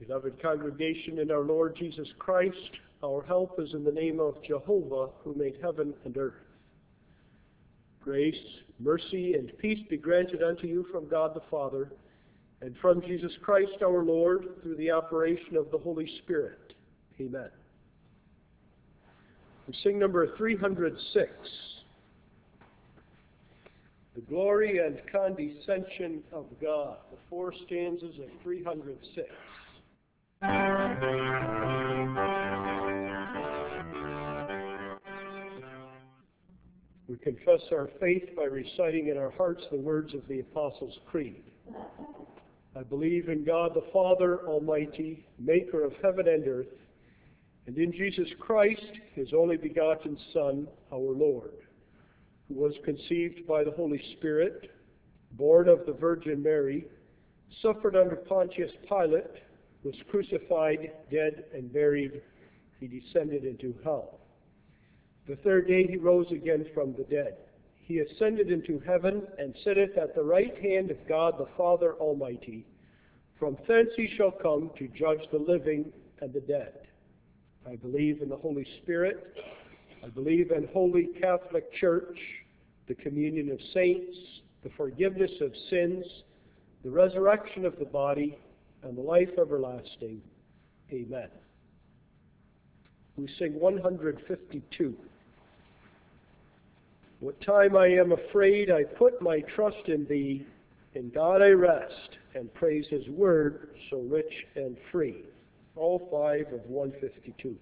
Beloved congregation in our Lord Jesus Christ, our help is in the name of Jehovah, who made heaven and earth. Grace, mercy, and peace be granted unto you from God the Father, and from Jesus Christ our Lord, through the operation of the Holy Spirit. Amen. We sing number 306, The Glory and Condescension of God, the four stanzas of 306. We confess our faith by reciting in our hearts the words of the Apostles' Creed. I believe in God the Father Almighty, maker of heaven and earth, and in Jesus Christ, his only begotten Son, our Lord, who was conceived by the Holy Spirit, born of the Virgin Mary, suffered under Pontius Pilate, was crucified, dead, and buried. He descended into hell. The third day he rose again from the dead. He ascended into heaven and sitteth at the right hand of God the Father Almighty. From thence he shall come to judge the living and the dead. I believe in the Holy Spirit. I believe in Holy Catholic Church, the communion of saints, the forgiveness of sins, the resurrection of the body, and the life everlasting. Amen. We sing 152. What time I am afraid, I put my trust in thee. In God I rest, and praise his word, so rich and free. All five of 152.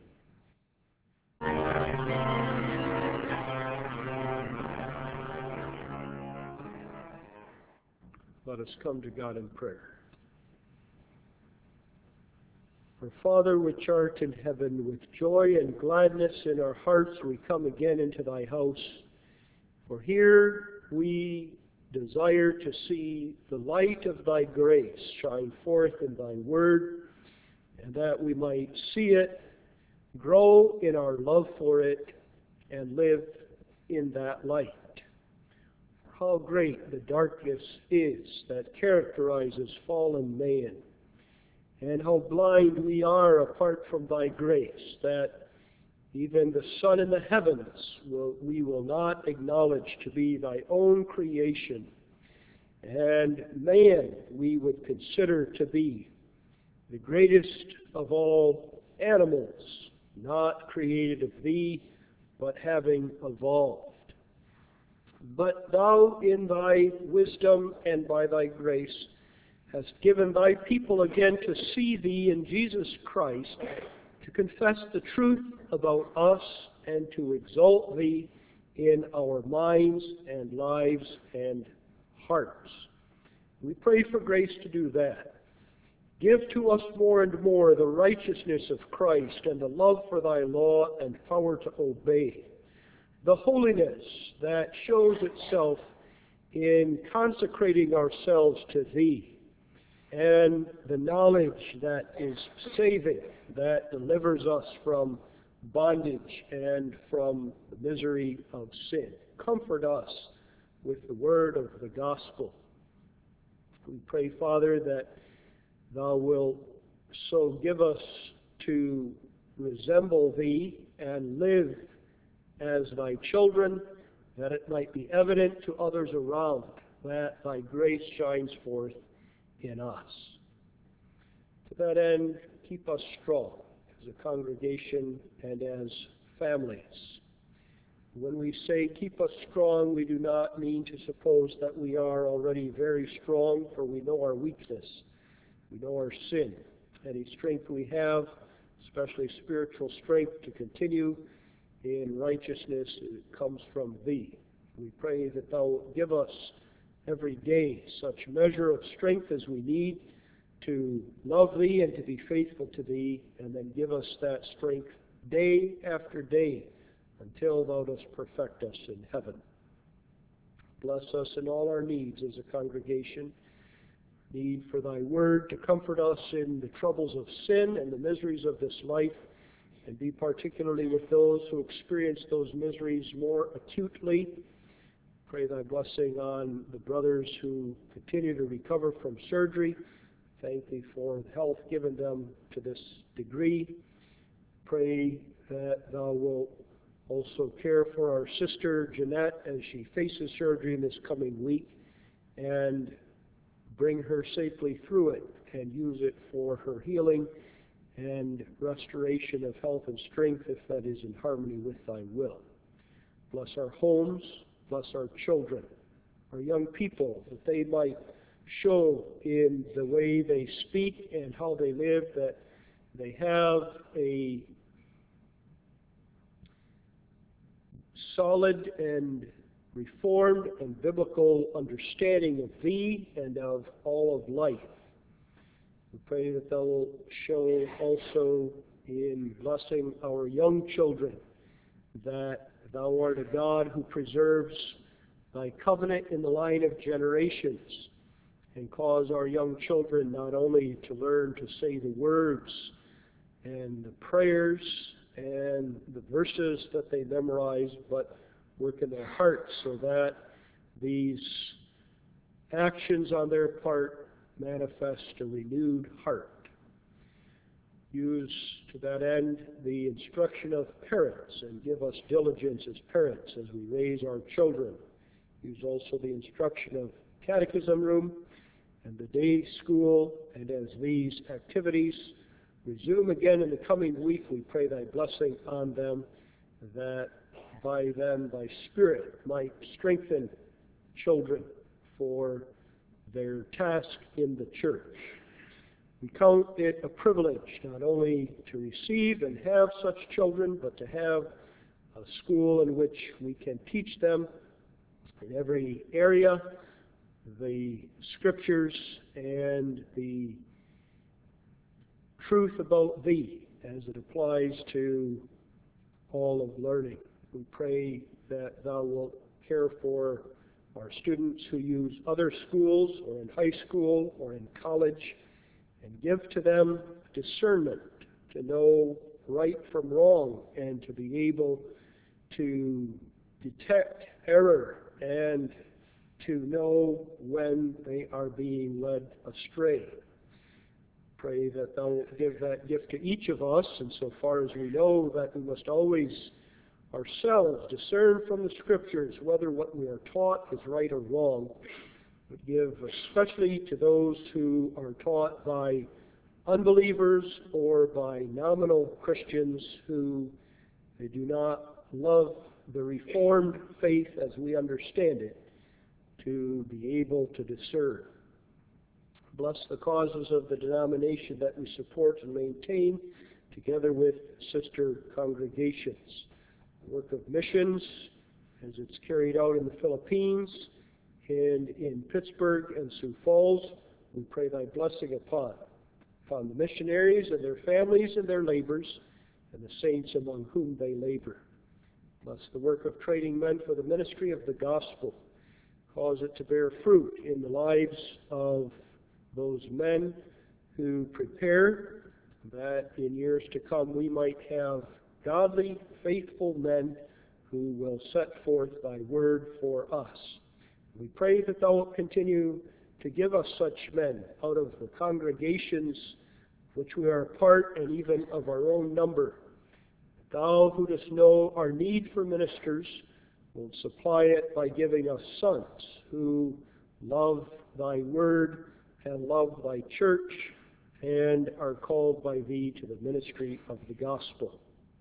Let us come to God in prayer. Our Father, which art in heaven, with joy and gladness in our hearts we come again into thy house. For here we desire to see the light of thy grace shine forth in thy word, and that we might see it, grow in our love for it, and live in that light. How great the darkness is that characterizes fallen man, and how blind we are apart from thy grace, that even the sun in the heavens we will not acknowledge to be thy own creation, and man we would consider to be the greatest of all animals, not created of thee, but having evolved. But thou in thy wisdom and by thy grace hast given thy people again to see thee in Jesus Christ, to confess the truth about us, and to exalt thee in our minds and lives and hearts. We pray for grace to do that. Give to us more and more the righteousness of Christ and the love for thy law and power to obey, the holiness that shows itself in consecrating ourselves to thee, and the knowledge that is saving, that delivers us from bondage and from the misery of sin. Comfort us with the word of the gospel. We pray, Father, that thou wilt so give us to resemble thee and live as thy children, that it might be evident to others around that thy grace shines forth in us. To that end, keep us strong as a congregation and as families. When we say keep us strong, we do not mean to suppose that we are already very strong, for we know our weakness. We know our sin. Any strength we have, especially spiritual strength to continue in righteousness, it comes from thee. We pray that thou give us every day such measure of strength as we need to love thee and to be faithful to thee, and then give us that strength day after day until thou dost perfect us in heaven. Bless us in all our needs as a congregation. Need for thy word to comfort us in the troubles of sin and the miseries of this life, and be particularly with those who experience those miseries more acutely. Pray thy blessing on the brothers who continue to recover from surgery, Thank thee for the health given them to this degree. Pray that thou wilt also care for our sister Jeanette as she faces surgery this coming week, and bring her safely through it and use it for her healing and restoration of health and strength, if that is in harmony with thy will. Bless our homes, bless our children, our young people, that they might show in the way they speak and how they live that they have a solid and reformed and biblical understanding of thee and of all of life. We pray that thou wilt show also in blessing our young children that thou art a God who preserves thy covenant in the line of generations, and cause our young children not only to learn to say the words and the prayers and the verses that they memorize, but work in their hearts so that these actions on their part manifest a renewed heart. Use to that end the instruction of parents, and give us diligence as parents as we raise our children. Use also the instruction of catechism room and the day school, and as these activities resume again in the coming week, we pray thy blessing on them, that by them thy Spirit might strengthen children for their task in the church. We count it a privilege not only to receive and have such children, but to have a school in which we can teach them in every area the Scriptures and the truth about thee as it applies to all of learning. We pray that thou wilt care for our students who use other schools or in high school or in college, and give to them discernment to know right from wrong and to be able to detect error and to know when they are being led astray. Pray that thou wilt give that gift to each of us, and so far as we know that we must always ourselves discern from the Scriptures whether what we are taught is right or wrong, but give especially to those who are taught by unbelievers or by nominal Christians who they do not love the Reformed faith as we understand it, to be able to discern. Bless the causes of the denomination that we support and maintain, together with sister congregations. The work of missions, as it's carried out in the Philippines and in Pittsburgh and Sioux Falls, we pray thy blessing upon the missionaries and their families and their labors, and the saints among whom they labor. Bless the work of training men for the ministry of the gospel. Cause it to bear fruit in the lives of those men who prepare, that in years to come we might have godly, faithful men who will set forth thy word for us. We pray that thou wilt continue to give us such men out of the congregations which we are a part, and even of our own number. Thou who dost know our need for ministers will supply it by giving us sons who love thy word and love thy church and are called by thee to the ministry of the gospel.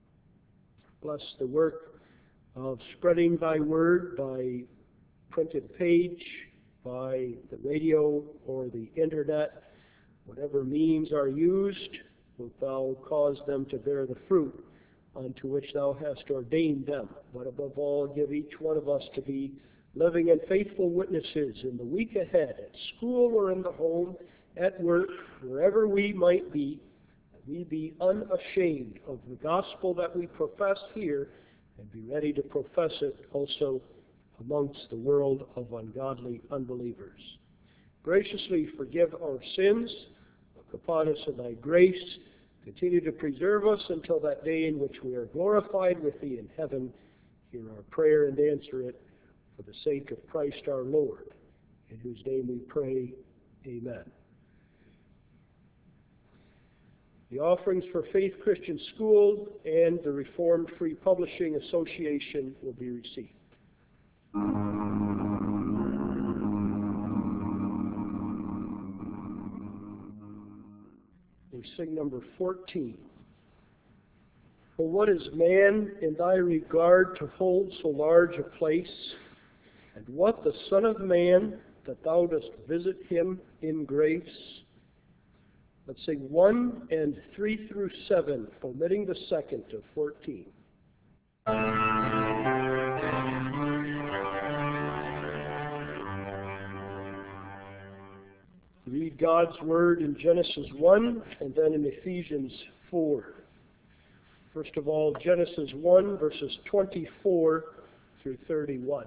Bless the work of spreading thy word by printed page, by the radio or the internet. Whatever means are used, wilt thou cause them to bear the fruit unto which thou hast ordained them. But above all, give each one of us to be living and faithful witnesses in the week ahead, at school or in the home, at work, wherever we might be, that we be unashamed of the gospel that we profess here, and be ready to profess it also amongst the world of ungodly unbelievers. Graciously forgive our sins, look upon us in thy grace, continue to preserve us until that day in which we are glorified with thee in heaven. Hear our prayer and answer it for the sake of Christ our Lord, in whose name we pray. Amen. The offerings for Faith Christian School and the Reformed Free Publishing Association will be received. We sing number 14. For what is man in thy regard to hold so large a place? And what the Son of Man that thou dost visit him in grace? Let's sing 1 and 3 through 7, omitting the second of 14. Read God's Word in Genesis 1 and then in Ephesians 4. First of all, Genesis 1, verses 24 through 31.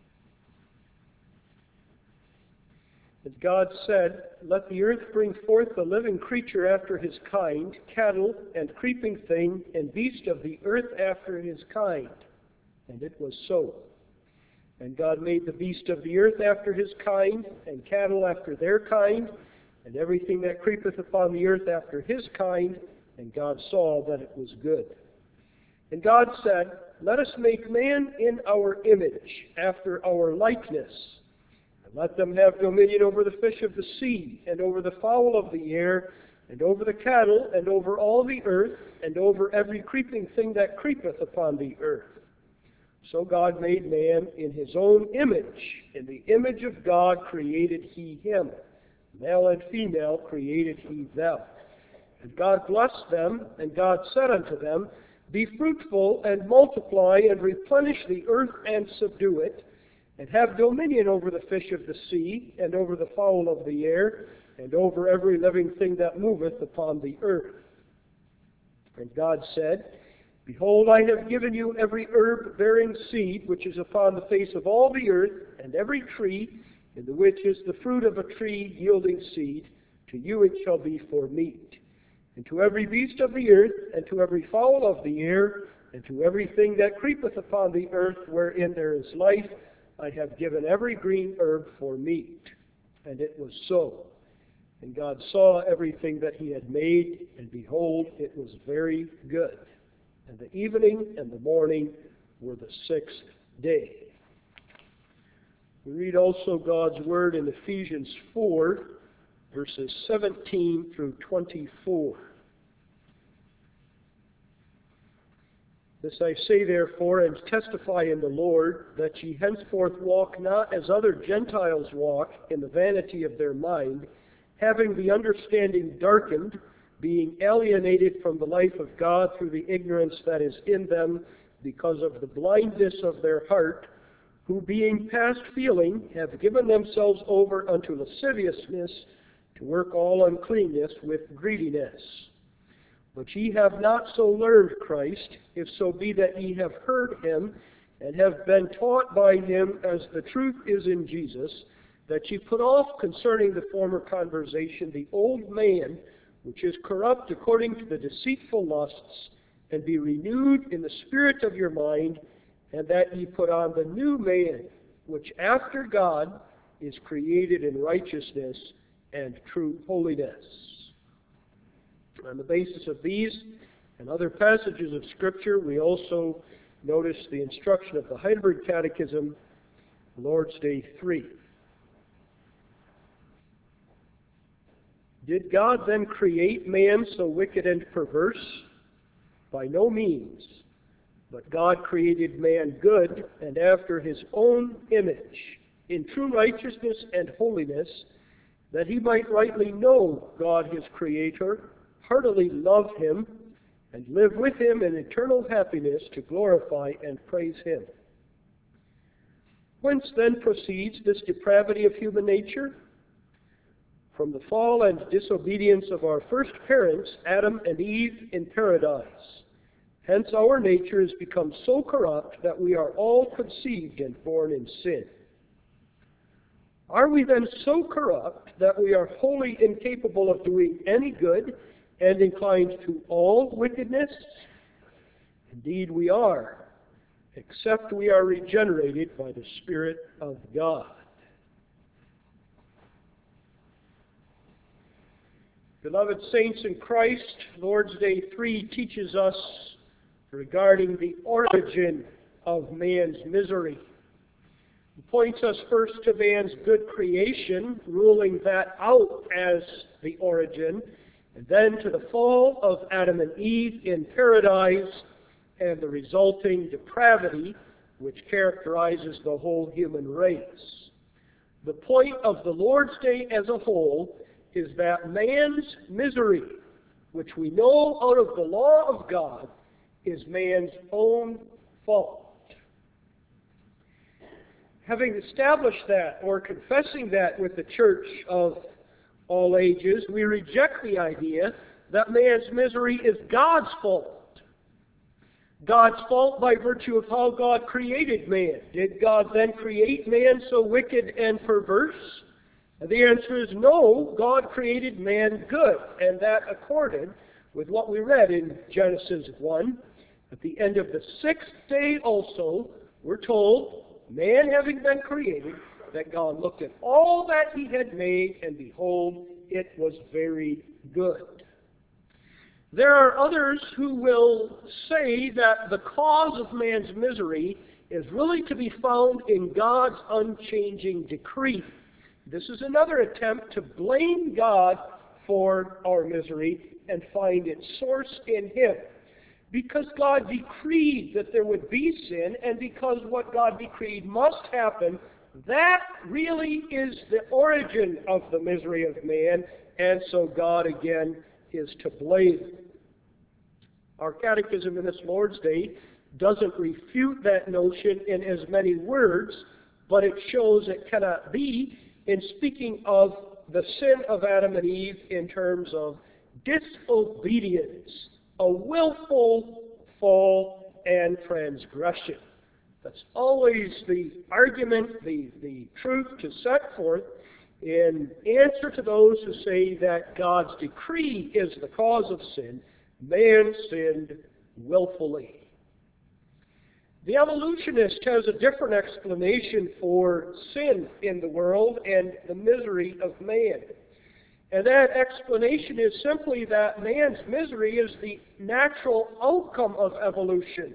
And God said, Let the earth bring forth a living creature after his kind, cattle and creeping thing, and beast of the earth after his kind. And it was so. And God made the beast of the earth after his kind, and cattle after their kind, and everything that creepeth upon the earth after his kind. And God saw that it was good. And God said, Let us make man in our image, after our likeness. And let them have dominion over the fish of the sea, and over the fowl of the air, and over the cattle, and over all the earth, and over every creeping thing that creepeth upon the earth. So God made man in his own image. In the image of God created he him. Male and female created he them. And God blessed them, and God said unto them, Be fruitful, and multiply, and replenish the earth, and subdue it, and have dominion over the fish of the sea, and over the fowl of the air, and over every living thing that moveth upon the earth. And God said, Behold, I have given you every herb bearing seed which is upon the face of all the earth, and every tree in the which is the fruit of a tree yielding seed. To you it shall be for meat. And to every beast of the earth, and to every fowl of the air, and to everything that creepeth upon the earth wherein there is life, I have given every green herb for meat. And it was so. And God saw everything that he had made, and behold, it was very good. And the evening and the morning were the sixth day. We read also God's Word in Ephesians 4, verses 17 through 24. This I say therefore, and testify in the Lord, that ye henceforth walk not as other Gentiles walk, in the vanity of their mind, having the understanding darkened, being alienated from the life of God through the ignorance that is in them, because of the blindness of their heart, who being past feeling have given themselves over unto lasciviousness, to work all uncleanness with greediness. But ye have not so learned Christ, if so be that ye have heard him, and have been taught by him as the truth is in Jesus, that ye put off concerning the former conversation the old man, which is corrupt according to the deceitful lusts, and be renewed in the spirit of your mind, and that ye put on the new man, which after God is created in righteousness and true holiness. On the basis of these and other passages of Scripture, we also notice the instruction of the Heidelberg Catechism, Lord's Day 3. Did God then create man so wicked and perverse? By no means. But God created man good and after his own image, in true righteousness and holiness, that he might rightly know God his Creator, heartily love him, and live with him in eternal happiness to glorify and praise him. Whence then proceeds this depravity of human nature? From the fall and disobedience of our first parents, Adam and Eve, in paradise. Hence our nature has become so corrupt that we are all conceived and born in sin. Are we then so corrupt that we are wholly incapable of doing any good and inclined to all wickedness? Indeed we are, except we are regenerated by the Spirit of God. Beloved saints in Christ, Lord's Day 3 teaches us regarding the origin of man's misery. It points us first to man's good creation, ruling that out as the origin, and then to the fall of Adam and Eve in paradise and the resulting depravity which characterizes the whole human race. The point of the Lord's Day as a whole is that man's misery, which we know out of the law of God, is man's own fault. Having established that, or confessing that with the church of all ages, we reject the idea that man's misery is God's fault. God's fault by virtue of how God created man. Did God then create man so wicked and perverse? And the answer is no. God created man good, and that accorded with what we read in Genesis 1. At the end of the sixth day also, we're told, man having been created, that God looked at all that he had made, and behold, it was very good. There are others who will say that the cause of man's misery is really to be found in God's unchanging decree. This is another attempt to blame God for our misery and find its source in Him. Because God decreed that there would be sin, and because what God decreed must happen, that really is the origin of the misery of man, and so God again is to blame. Our catechism in this Lord's Day doesn't refute that notion in as many words, but it shows it cannot be in speaking of the sin of Adam and Eve in terms of disobedience, a willful fall and transgression. That's always the argument, the truth to set forth in answer to those who say that God's decree is the cause of sin. Man sinned willfully. The evolutionist has a different explanation for sin in the world and the misery of man. And that explanation is simply that man's misery is the natural outcome of evolution.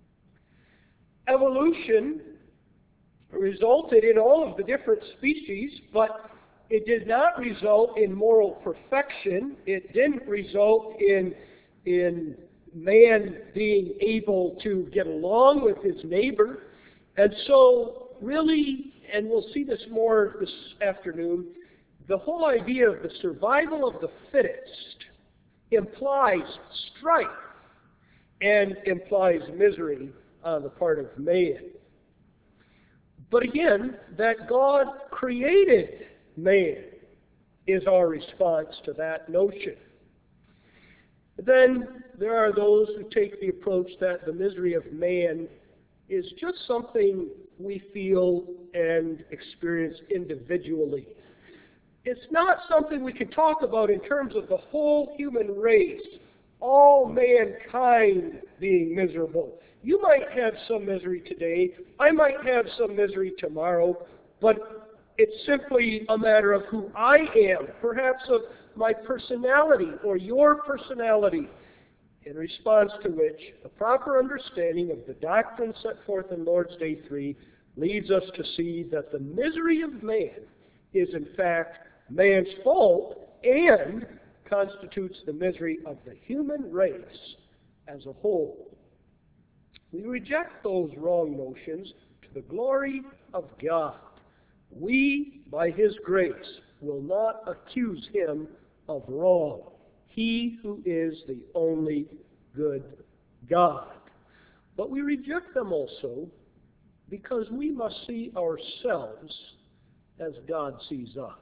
Evolution resulted in all of the different species, but it did not result in moral perfection. It didn't result in man being able to get along with his neighbor. And so, really, and we'll see this more this afternoon, the whole idea of the survival of the fittest implies strife and implies misery on the part of man. But again, that God created man is our response to that notion. Then there are those who take the approach that the misery of man is just something we feel and experience individually. It's not something we can talk about in terms of the whole human race, all mankind being miserable. You might have some misery today, I might have some misery tomorrow, but it's simply a matter of who I am, perhaps of my personality or your personality, in response to which a proper understanding of the doctrine set forth in Lord's Day 3 leads us to see that the misery of man is in fact man's fault and constitutes the misery of the human race as a whole. We reject those wrong notions to the glory of God. We, by His grace, will not accuse Him of wrong. He who is the only good God. But we reject them also because we must see ourselves as God sees us.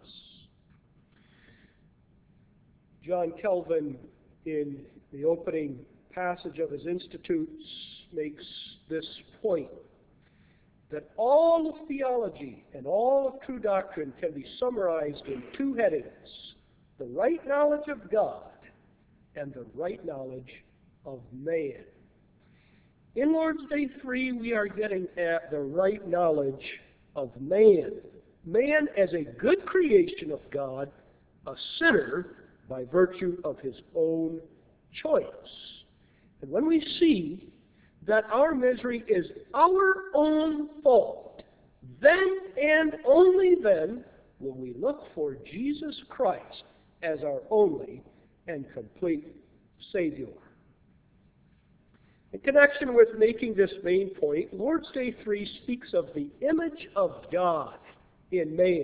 John Calvin, in the opening passage of his Institutes, makes this point, that all of theology and all of true doctrine can be summarized in two headings: the right knowledge of God and the right knowledge of man. In Lord's Day 3, we are getting at the right knowledge of man. Man as a good creation of God, a sinner by virtue of his own choice. And when we see that our misery is our own fault, then and only then will we look for Jesus Christ as our only and complete Savior. In connection with making this main point, Lord's Day 3 speaks of the image of God in man.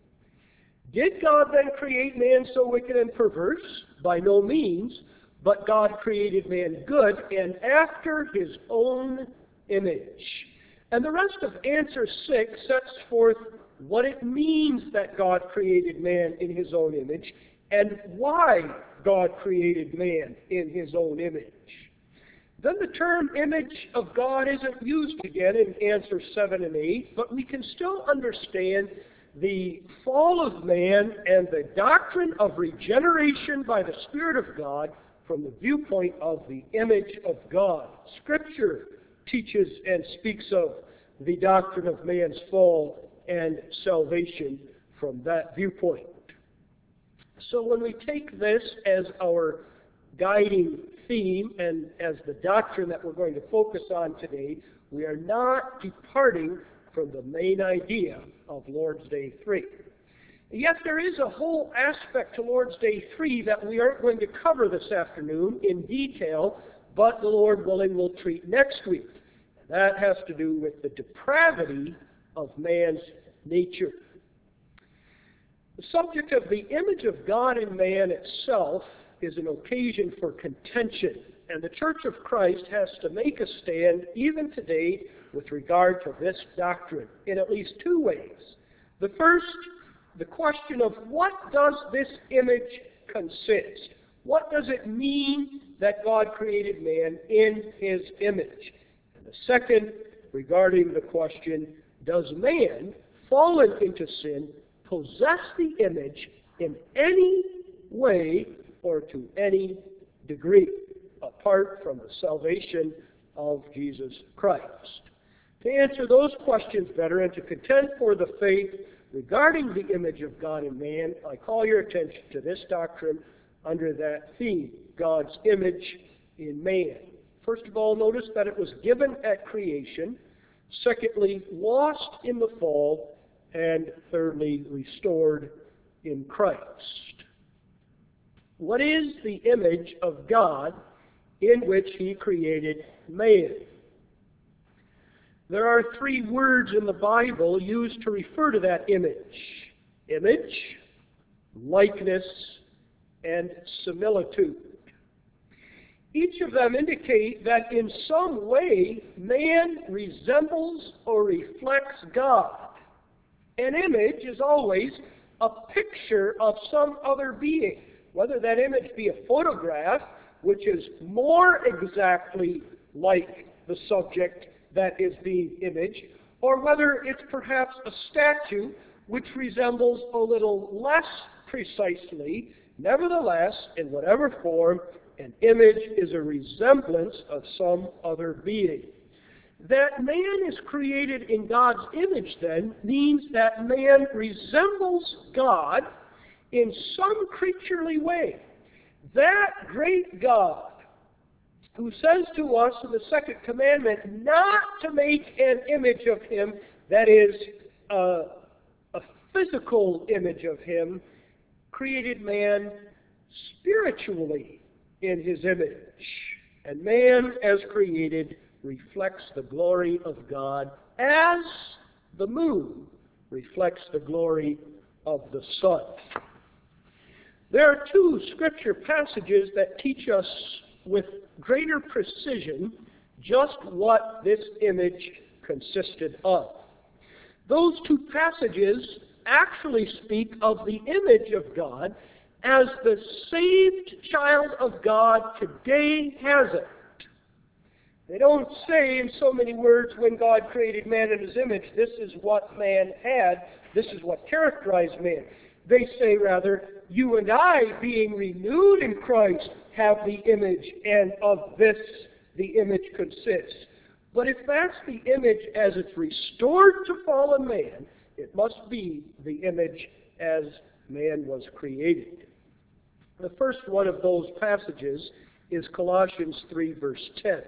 Did God then create man so wicked and perverse? By no means, but God created man good and after his own image. And the rest of answer 6 sets forth what it means that God created man in his own image and why God created man in his own image. Then the term image of God isn't used again in answer 7 and 8, but we can still understand the fall of man and the doctrine of regeneration by the Spirit of God from the viewpoint of the image of God. Scripture teaches and speaks of the doctrine of man's fall and salvation from that viewpoint. So when we take this as our guiding theme and as the doctrine that we're going to focus on today, we are not departing from the main idea of Lord's Day 3. Yet there is a whole aspect to Lord's Day 3 that we aren't going to cover this afternoon in detail, but the Lord willing will treat next week. That has to do with the depravity of man's nature. The subject of the image of God in man itself is an occasion for contention, and the Church of Christ has to make a stand even today with regard to this doctrine in at least two ways. The first, the question of what does this image consist? What does it mean that God created man in his image? And the second, regarding the question, does man, fallen into sin, possess the image in any way or to any degree, apart from the salvation of Jesus Christ? To answer those questions better and to contend for the faith regarding the image of God in man, I call your attention to this doctrine under that theme, God's image in man. First of all, notice that it was given at creation. Secondly, lost in the fall. And thirdly, restored in Christ. What is the image of God in which he created man? There are three words in the Bible used to refer to that image: image, likeness, and similitude. Each of them indicate that in some way man resembles or reflects God. An image is always a picture of some other being, whether that image be a photograph, which is more exactly like the subject that is being imaged, or whether it's perhaps a statue which resembles a little less precisely. Nevertheless, in whatever form, an image is a resemblance of some other being. That man is created in God's image, then, means that man resembles God in some creaturely way. That great God, who says to us in the second commandment not to make an image of him, that is, a physical image of him, created man spiritually in his image. And man, as created, reflects the glory of God as the moon reflects the glory of the sun. There are two scripture passages that teach us with greater precision just what this image consisted of. Those two passages actually speak of the image of God as the saved child of God today has it. They don't say in so many words, when God created man in his image, this is what man had, this is what characterized man. They say rather, you and I, being renewed in Christ, have the image, and of this the image consists. But if that's the image as it's restored to fallen man, it must be the image as man was created. The first one of those passages is Colossians 3, verse 10.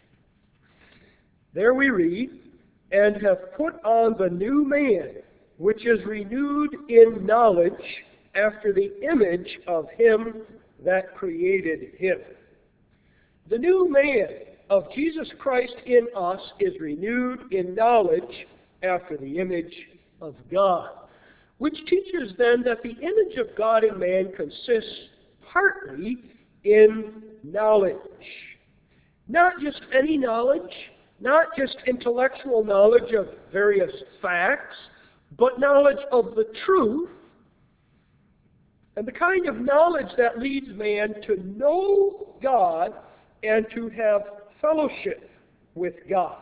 There we read, "And have put on the new man, which is renewed in knowledge after the image of him that created him." The new man of Jesus Christ in us is renewed in knowledge after the image of God, which teaches then that the image of God in man consists partly in knowledge. Not just any knowledge, not just intellectual knowledge of various facts, but knowledge of the truth, and the kind of knowledge that leads man to know God and to have fellowship with God.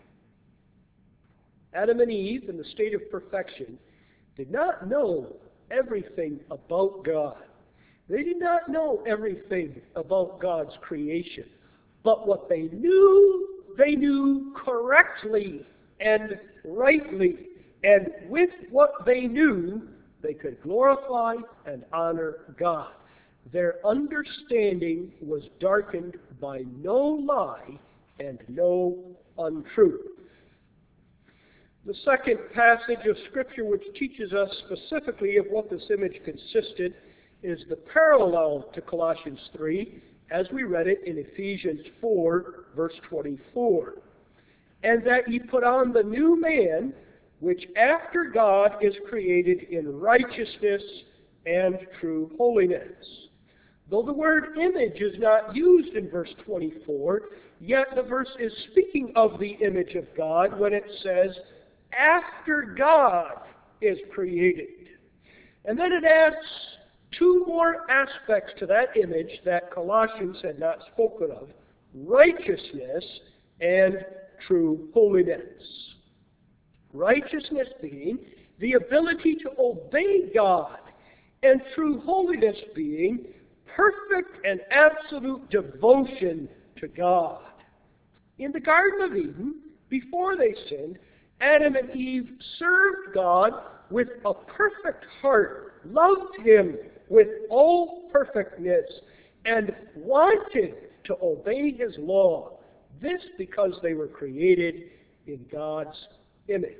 Adam and Eve, in the state of perfection, did not know everything about God. They did not know everything about God's creation. But what they knew correctly and rightly. And with what they knew, they could glorify and honor God. Their understanding was darkened by no lie and no untruth. The second passage of Scripture which teaches us specifically of what this image consisted is the parallel to Colossians 3, as we read it in Ephesians 4, verse 24. "And that ye put on the new man, which after God is created in righteousness and true holiness." Though the word image is not used in verse 24, yet the verse is speaking of the image of God when it says, "after God is created." And then it adds two more aspects to that image that Colossians had not spoken of: righteousness and true holiness. Righteousness being the ability to obey God, and true holiness being perfect and absolute devotion to God. In the Garden of Eden, before they sinned, Adam and Eve served God with a perfect heart, loved Him with all perfectness, and wanted to obey His law. This because they were created in God's image.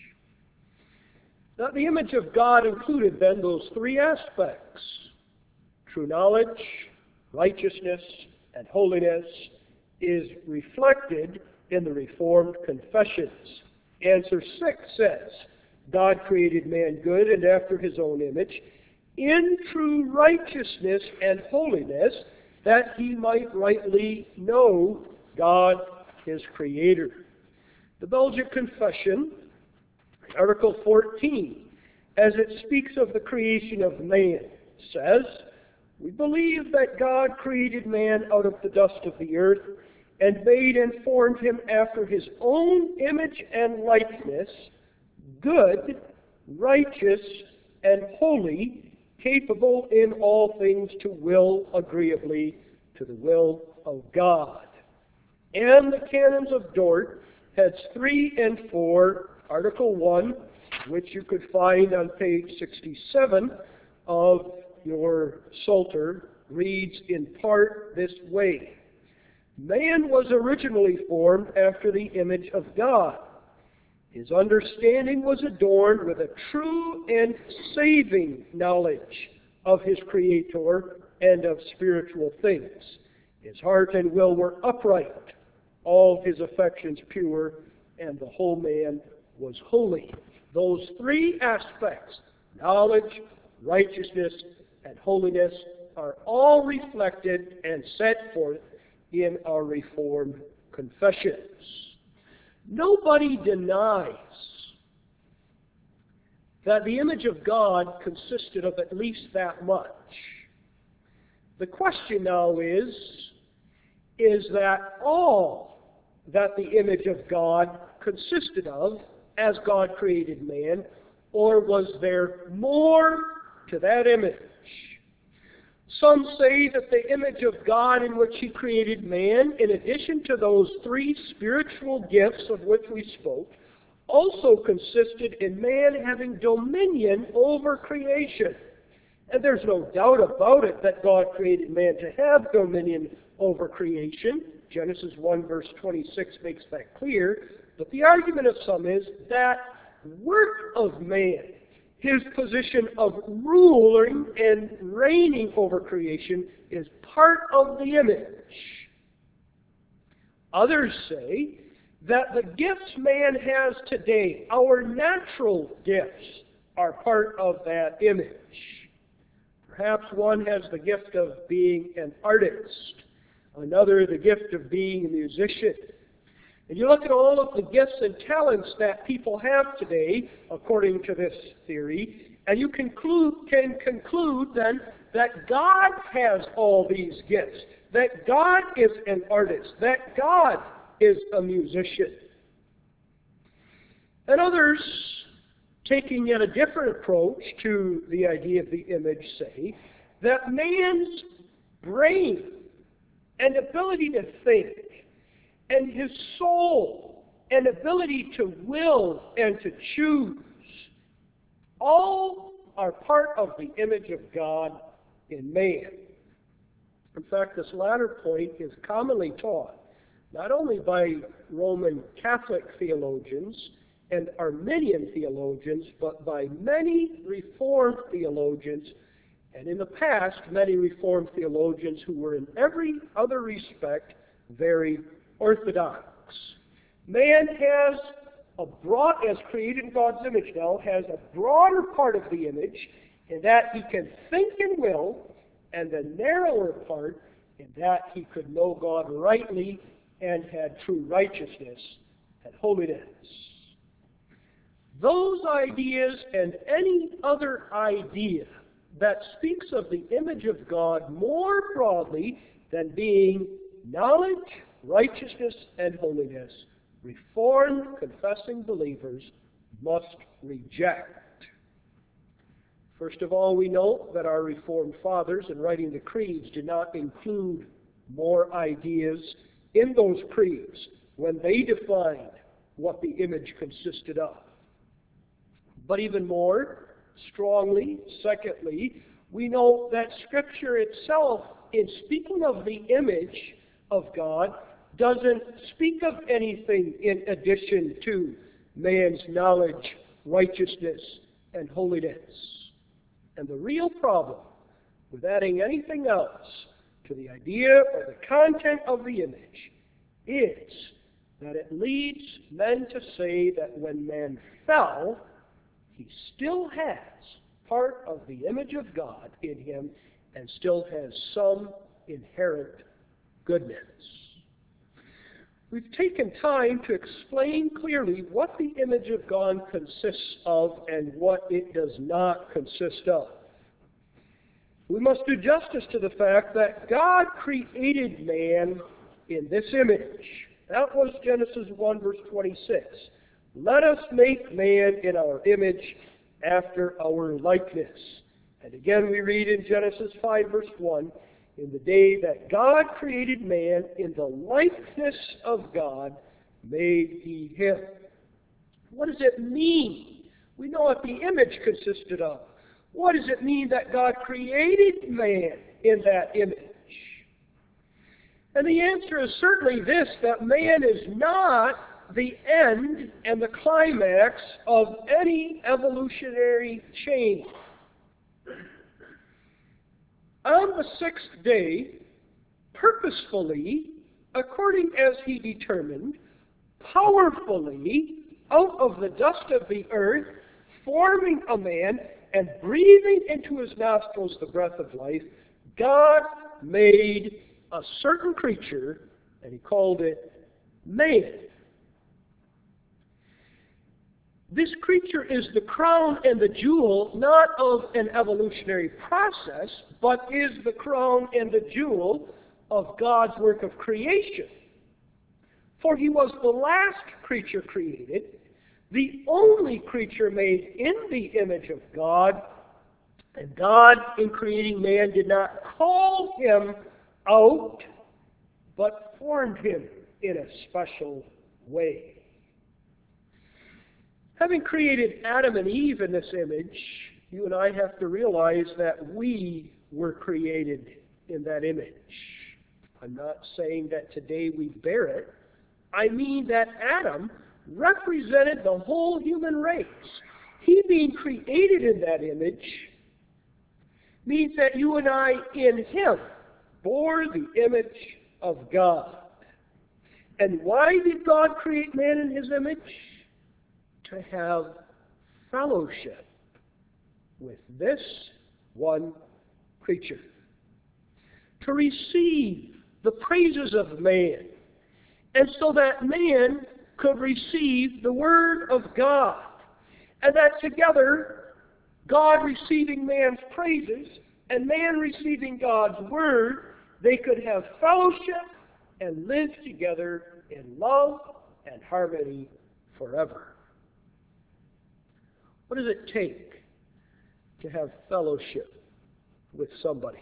Now, the image of God included then those three aspects: true knowledge, righteousness, and holiness, is reflected in the Reformed Confessions. Answer 6 says, "God created man good and after His own image, in true righteousness and holiness, that he might rightly know God his Creator." The Belgic Confession, Article 14, as it speaks of the creation of man, says, "We believe that God created man out of the dust of the earth, and made and formed him after His own image and likeness, good, righteous, and holy, capable in all things to will agreeably to the will of God." And the Canons of Dort, heads 3 and 4, Article 1, which you could find on page 67 of your Psalter, reads in part this way: "Man was originally formed after the image of God. His understanding was adorned with a true and saving knowledge of his Creator and of spiritual things. His heart and will were upright, all his affections pure, and the whole man was holy." Those three aspects, knowledge, righteousness, and holiness, are all reflected and set forth in our Reformed Confessions. Nobody denies that the image of God consisted of at least that much. The question now is that all that the image of God consisted of as God created man, or was there more to that image? Some say that the image of God in which He created man, in addition to those three spiritual gifts of which we spoke, also consisted in man having dominion over creation. And there's no doubt about it that God created man to have dominion over creation. Genesis 1 verse 26 makes that clear. But the argument of some is that work of man, his position of ruling and reigning over creation, is part of the image. Others say that the gifts man has today, our natural gifts, are part of that image. Perhaps one has the gift of being an artist, another the gift of being a musician. And you look at all of the gifts and talents that people have today, according to this theory, and you can conclude then that God has all these gifts, that God is an artist, that God is a musician. And others, taking yet a different approach to the idea of the image, say that man's brain and ability to think and his soul and ability to will and to choose all are part of the image of God in man. In fact, this latter point is commonly taught not only by Roman Catholic theologians and Arminian theologians, but by many Reformed theologians, and in the past, many Reformed theologians who were in every other respect very orthodox. Man has as created in God's image now, has a broader part of the image in that he can think and will, and the narrower part in that he could know God rightly and had true righteousness and holiness. Those ideas and any other idea that speaks of the image of God more broadly than being knowledge, righteousness, and holiness, Reformed confessing believers must reject. First of all, we note that our Reformed fathers, in writing the creeds, did not include more ideas in those creeds when they defined what the image consisted of. But even more strongly, secondly, we know that Scripture itself, in speaking of the image of God, doesn't speak of anything in addition to man's knowledge, righteousness, and holiness. And the real problem with adding anything else to the idea or the content of the image is that it leads men to say that when man fell, he still has part of the image of God in him and still has some inherent goodness. We've taken time to explain clearly what the image of God consists of and what it does not consist of. We must do justice to the fact that God created man in this image. That was Genesis 1 verse 26. Let us make man in our image after our likeness. And again we read in Genesis 5 verse 1, in the day that God created man, in the likeness of God made he him. What does it mean? We know what the image consisted of. What does it mean that God created man in that image? And the answer is certainly this, that man is not the end and the climax of any evolutionary chain. On the sixth day, purposefully, according as he determined, powerfully, out of the dust of the earth, forming a man and breathing into his nostrils the breath of life, God made a certain creature, and he called it man. This creature is the crown and the jewel, not of an evolutionary process, but is the crown and the jewel of God's work of creation. For he was the last creature created, the only creature made in the image of God, and God, in creating man, did not call him out, but formed him in a special way. Having created Adam and Eve in this image, you and I have to realize that we were created in that image. I'm not saying that today we bear it. I mean that Adam represented the whole human race. He being created in that image means that you and I in him bore the image of God. And why did God create man in his image? To have fellowship with this one creature. To receive the praises of man. And so that man could receive the Word of God. And that together, God receiving man's praises and man receiving God's Word, they could have fellowship and live together in love and harmony forever. What does it take to have fellowship with somebody?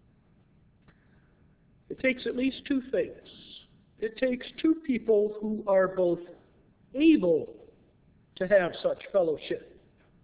It takes at least two things. It takes two people who are both able to have such fellowship.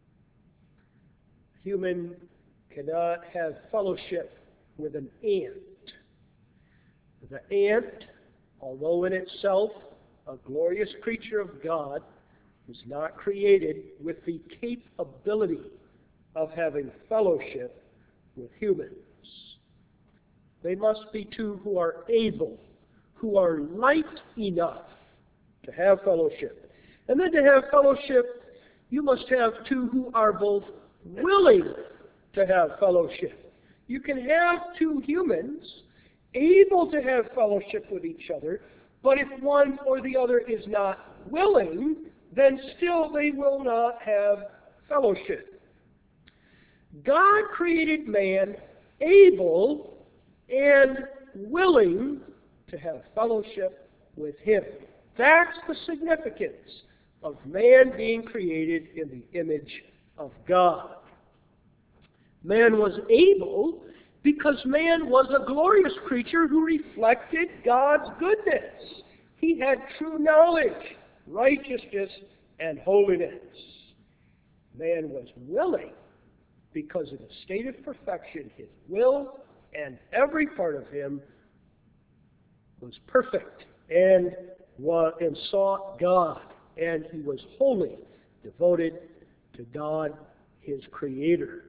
A human cannot have fellowship with an ant. The ant, although in itself a glorious creature of God, was not created with the capability of having fellowship with humans. They must be two who are able, who are light enough to have fellowship. And then to have fellowship, you must have two who are both willing to have fellowship. You can have two humans able to have fellowship with each other, but if one or the other is not willing, then still they will not have fellowship. God created man able and willing to have fellowship with him. That's the significance of man being created in the image of God. Man was able because man was a glorious creature who reflected God's goodness. He had true knowledge, righteousness, and holiness. Man was willing because in a state of perfection, his will and every part of him was perfect and sought God. And he was wholly devoted to God, his Creator.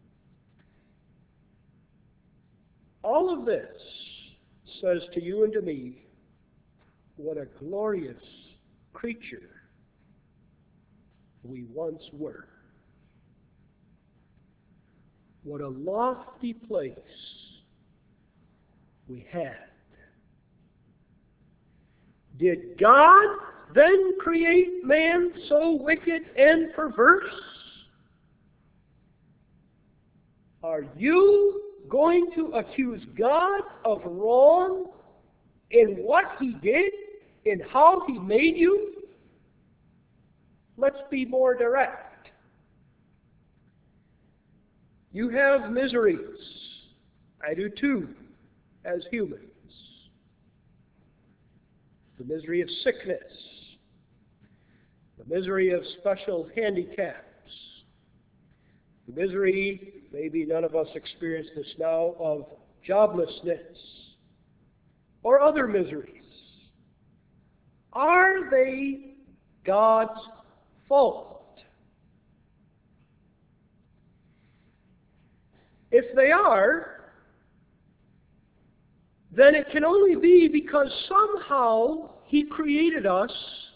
All of this says to you and to me what a glorious creature we once were. What a lofty place we had. Did God then create man so wicked and perverse? Are you going to accuse God of wrong in what he did, in how he made you? Let's be more direct. You have miseries. I do too, as humans. The misery of sickness. The misery of special handicaps. The misery, maybe none of us experience this now, of joblessness. Or other miseries. Are they God's fault? If they are, then it can only be because somehow he created us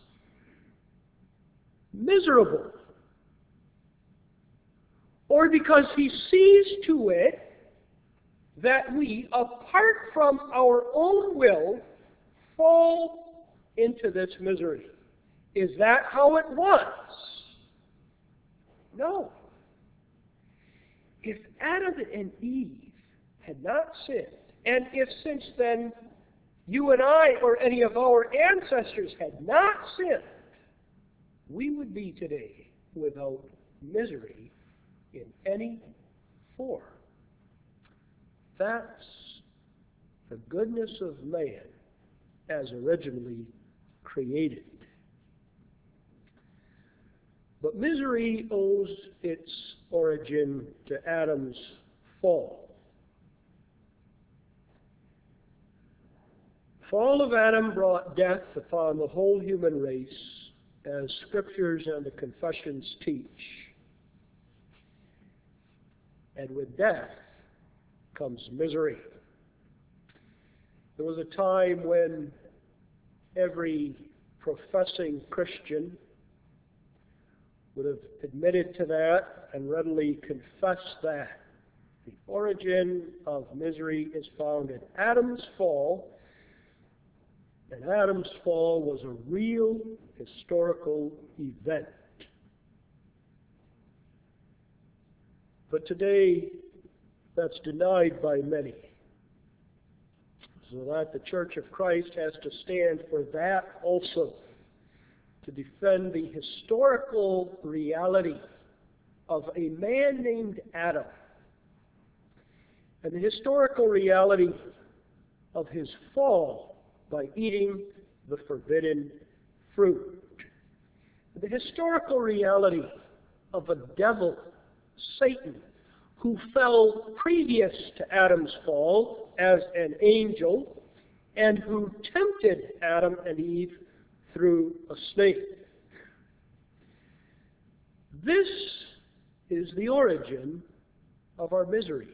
miserable. Or because he sees to it that we, apart from our own will, fall into this misery. Is that how it was? No. If Adam and Eve had not sinned, and if since then you and I or any of our ancestors had not sinned, we would be today without misery in any form. That's the goodness of man as originally created. But misery owes its origin to Adam's fall. The fall of Adam brought death upon the whole human race, as Scriptures and the Confessions teach. And with death comes misery. There was a time when every professing Christian would have admitted to that and readily confessed that the origin of misery is found in Adam's fall, and Adam's fall was a real historical event. But today, that's denied by many, so that the Church of Christ has to stand for that also, to defend the historical reality of a man named Adam and the historical reality of his fall by eating the forbidden fruit. The historical reality of a devil, Satan, who fell previous to Adam's fall as an angel and who tempted Adam and Eve through a snake. This is the origin of our misery.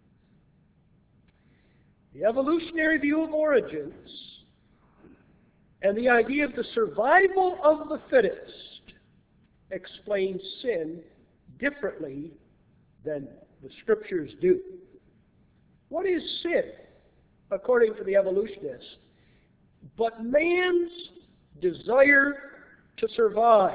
The evolutionary view of origins and the idea of the survival of the fittest explains sin differently than the Scriptures do. What is sin, according to the evolutionists, but man's desire to survive,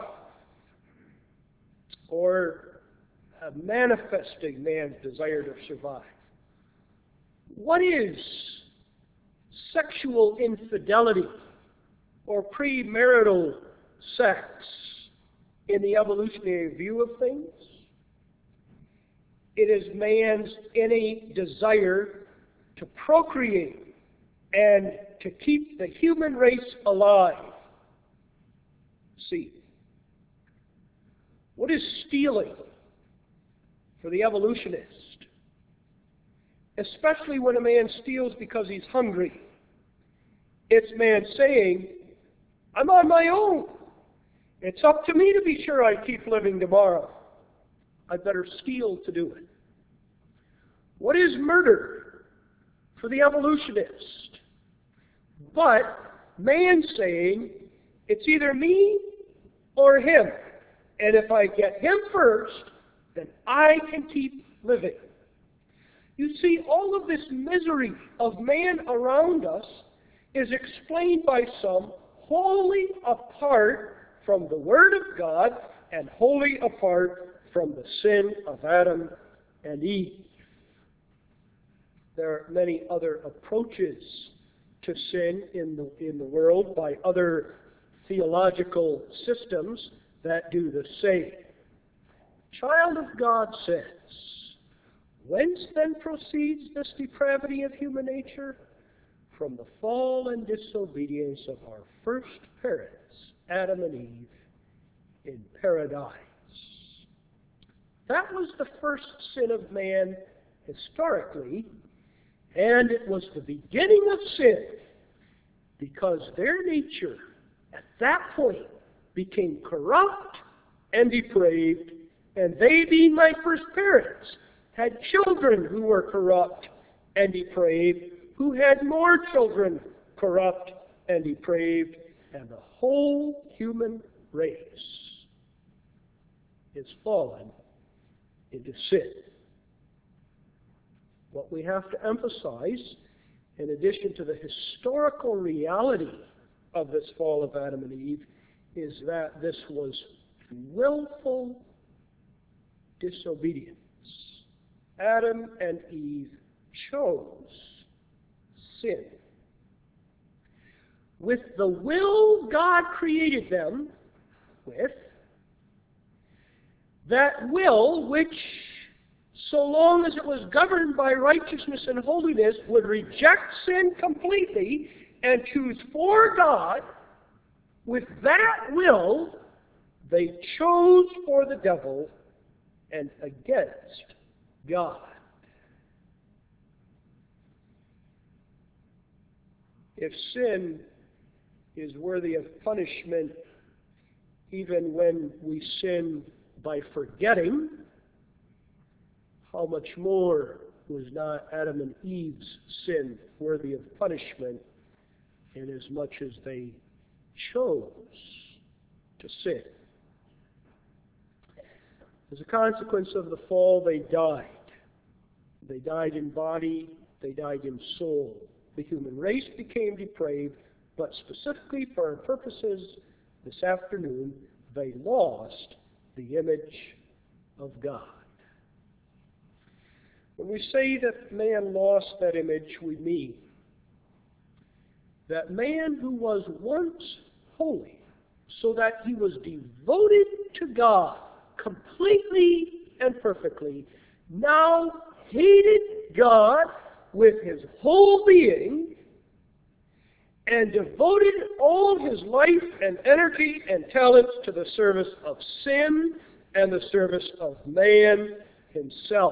or manifesting man's desire to survive? What is sexual infidelity or premarital sex in the evolutionary view of things? It is man's innate desire to procreate and to keep the human race alive. See, what is stealing for the evolutionist? Especially when a man steals because he's hungry. It's man saying, I'm on my own. It's up to me to be sure I keep living tomorrow. I better steal to do it. What is murder for the evolutionist? But man saying, it's either me or him. And if I get him first, then I can keep living. You see, all of this misery of man around us is explained by some wholly apart from the Word of God and wholly apart from the sin of Adam and Eve. There are many other approaches to sin in the world by other theological systems that do the same. Child of God says, whence then proceeds this depravity of human nature? From the fall and disobedience of our first parents, Adam and Eve, in paradise. That was the first sin of man historically, and it was the beginning of sin because their nature at that point became corrupt and depraved, and they, being my first parents, had children who were corrupt and depraved, who had more children corrupt and depraved, and the whole human race is fallen into sin. What we have to emphasize, in addition to the historical reality of this fall of Adam and Eve, is that this was willful disobedience. Adam and Eve chose sin. With the will God created them with, that will which, so long as it was governed by righteousness and holiness, would reject sin completely and choose for God, with that will, They chose for the devil and against God. If sin is worthy of punishment, even when we sin by forgetting, how much more was not Adam and Eve's sin worthy of punishment, inasmuch as they chose to sin? As a consequence of the fall, they died. They died in body, they died in soul. The human race became depraved, but specifically for our purposes this afternoon, they lost the image of God. When we say that man lost that image, we mean that man who was once holy, so that he was devoted to God completely and perfectly, now hated God with his whole being and devoted all his life and energy and talents to the service of sin and the service of man himself.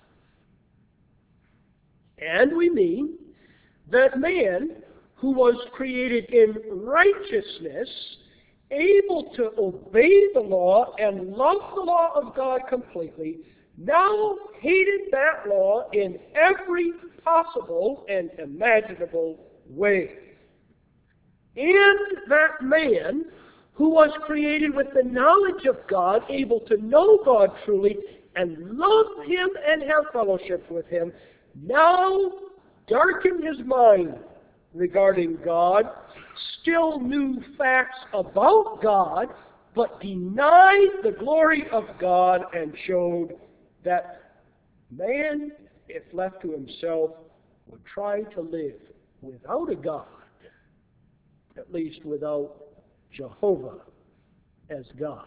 And we mean that man who was created in righteousness, able to obey the law and love the law of God completely, now hated that law in every possible and imaginable way. And that man who was created with the knowledge of God, able to know God truly and love him and have fellowship with him, now darkened his mind regarding God, still knew facts about God, but denied the glory of God and showed that man, if left to himself, would try to live without a God, at least without Jehovah as God.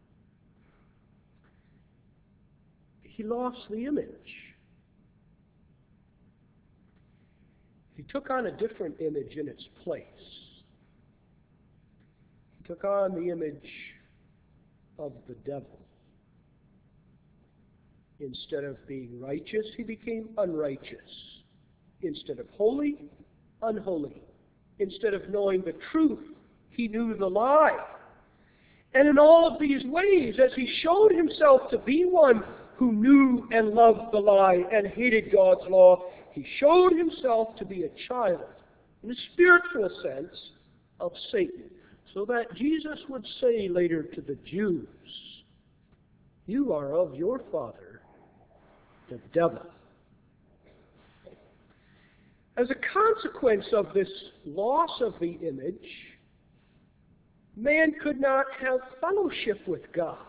He lost the image. He took on a different image in its place. He took on the image of the devil. Instead of being righteous, he became unrighteous. Instead of holy, unholy. Instead of knowing the truth, he knew the lie. And in all of these ways, as he showed himself to be one who knew and loved the lie and hated God's law, he showed himself to be a child, in a spiritual sense, of Satan. So that Jesus would say later to the Jews, "You are of your father, the devil." As a consequence of this loss of the image, man could not have fellowship with God.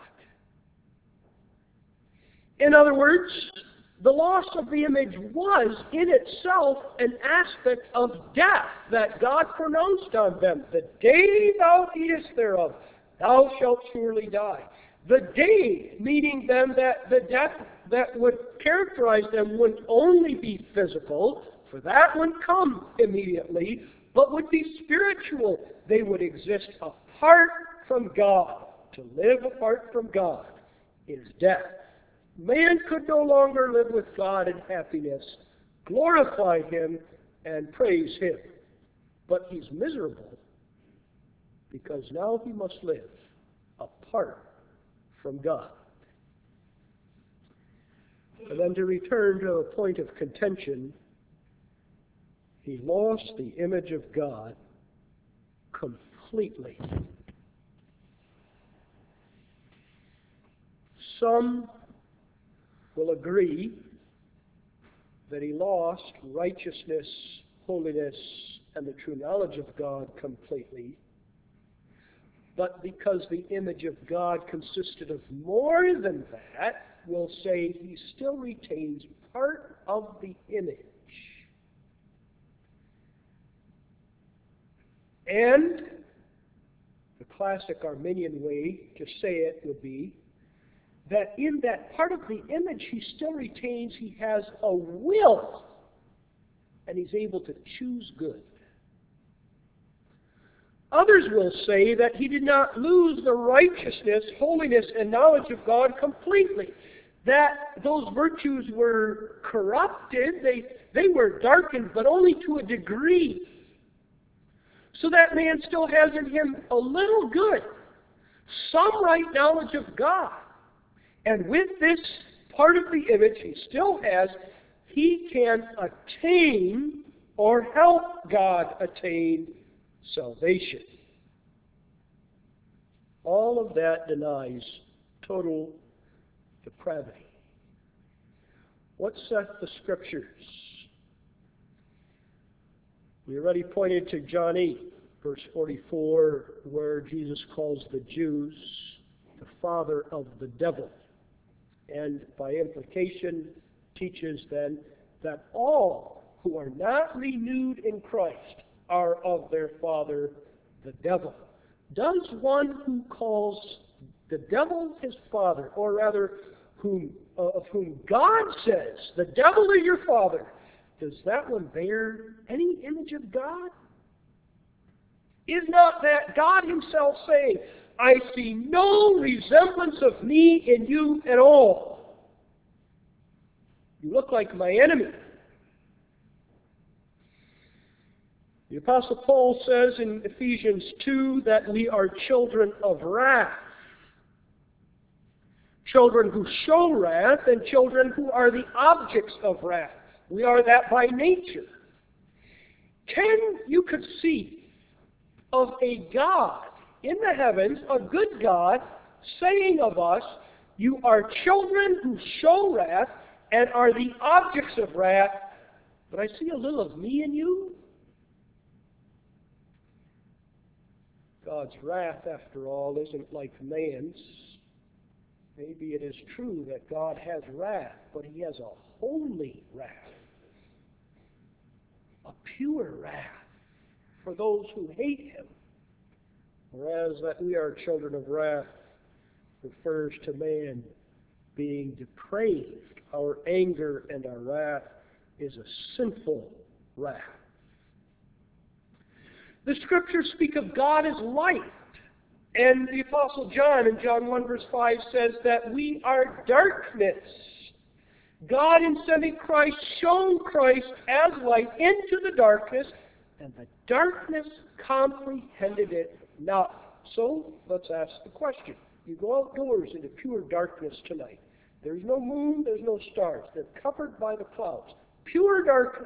In other words, the loss of the image was in itself an aspect of death that God pronounced on them. The day thou eatest thereof, thou shalt surely die. The day, meaning then that the death that would characterize them would only be physical, for that wouldn't come immediately, but would be spiritual. They would exist apart from God. To live apart from God is death. Man could no longer live with God in happiness, glorify him, and praise him. But he's miserable because now he must live apart from God. And then to return to a point of contention, he lost the image of God completely. Some will agree that he lost righteousness, holiness, and the true knowledge of God completely. But because the image of God consisted of more than that, we'll say he still retains part of the image. And the classic Arminian way to say it would be that in that part of the image he still retains, he has a will, and he's able to choose good. Others will say that he did not lose the righteousness, holiness, and knowledge of God completely. That those virtues were corrupted, they were darkened, but only to a degree. So that man still has in him a little good, some right knowledge of God. And with this part of the image he still has, he can attain or help God attain salvation. All of that denies total depravity. What saith the Scriptures? We already pointed to John 8, verse 44, where Jesus calls the Jews the father of the devil, and by implication teaches then that all who are not renewed in Christ are of their father, the devil. Does one who calls the devil his father, or rather of whom God says, the devil is your father, does that one bear any image of God? Is not that God himself saying, I see no resemblance of me in you at all? You look like my enemy. The Apostle Paul says in Ephesians 2 that we are children of wrath. Children who show wrath and children who are the objects of wrath. We are that by nature. Can you conceive of a God in the heavens, a good God, saying of us, you are children who show wrath and are the objects of wrath, but I see a little of me in you? God's wrath, after all, isn't like man's. Maybe it is true that God has wrath, but he has a holy wrath, a pure wrath for those who hate him. Whereas that we are children of wrath refers to man being depraved. Our anger and our wrath is a sinful wrath. The Scriptures speak of God as light. And the Apostle John in John 1 verse 5 says that we are darkness. God in sending Christ shone Christ as light into the darkness, and the darkness comprehended it not. So let's ask the question. You go outdoors into pure darkness tonight. There's no moon, there's no stars. They're covered by the clouds. Pure darkness.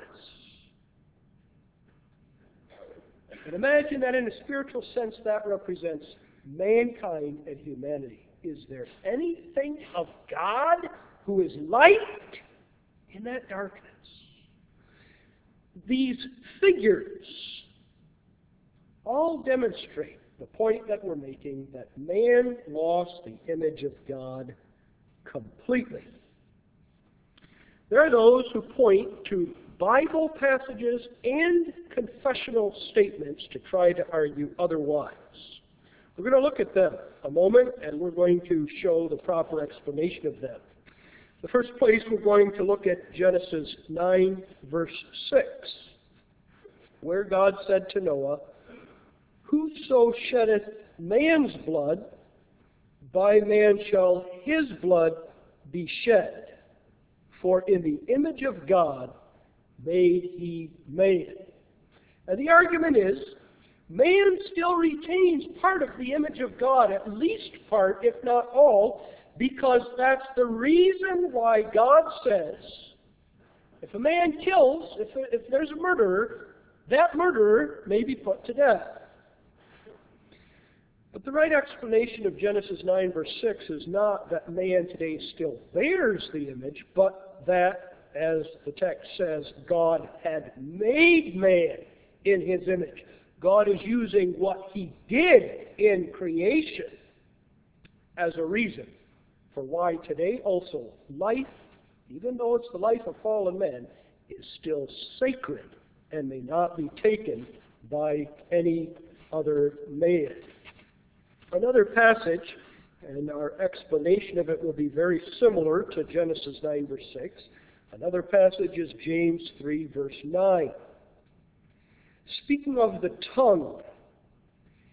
And imagine that in a spiritual sense that represents mankind and humanity. Is there anything of God who is light in that darkness? These figures all demonstrate the point that we're making, that man lost the image of God completely. There are those who point to Bible passages and confessional statements to try to argue otherwise. We're going to look at them a moment, and we're going to show the proper explanation of them. The first place we're going to look at Genesis 9, verse 6, where God said to Noah, whoso sheddeth man's blood, by man shall his blood be shed. For in the image of God made he man. And the argument is, man still retains part of the image of God, at least part, if not all, because that's the reason why God says, if a man kills, if there's a murderer, that murderer may be put to death. But the right explanation of Genesis 9, verse 6 is not that man today still bears the image, but that, as the text says, God had made man in his image. God is using what he did in creation as a reason for why today also life, even though it's the life of fallen men, is still sacred and may not be taken by any other man. Another passage, and our explanation of it will be very similar to Genesis 9, verse 6. Another passage is James 3, verse 9. Speaking of the tongue,